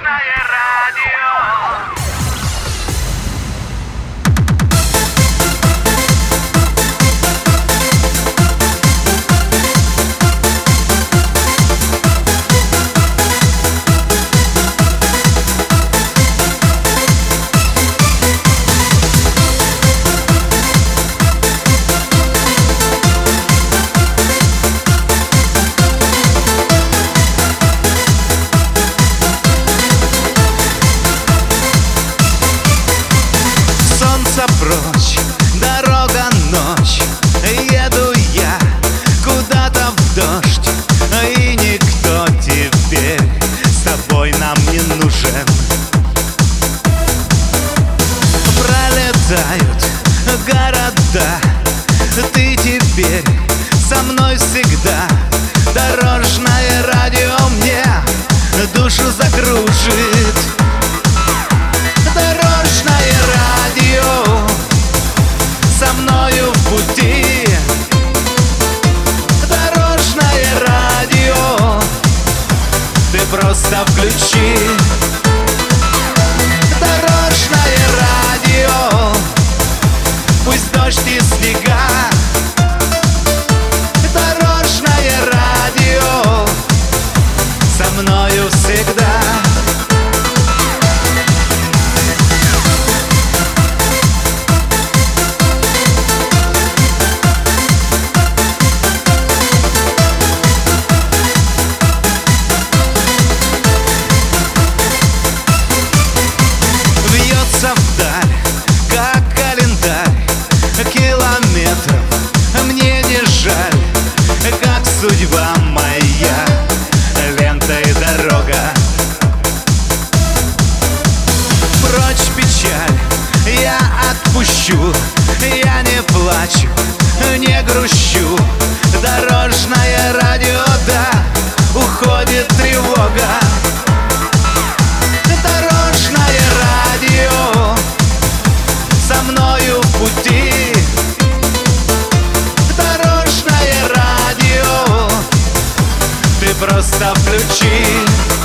Дорожное радио. Прочь, дорога ночь, еду я куда-то в дождь, и никто теперь с тобой нам не нужен. Пролетают города, ты теперь со мной всегда. Дорожное радио мне душу закружит. Дорожное радио со мною в пути. Дорожное радио ты просто включи. Дорожное радио, пусть дождь и снега. Дорожное радио со мною всегда. Вдаль, как календарь, километров мне не жаль, как судьба моя, лента и дорога. Прочь печаль, я отпущу, я не плачу, не грущу. Дорожное радио, да, уходит тревога. Дорожное радио со мною в пути. Дорожное радио ты просто включи.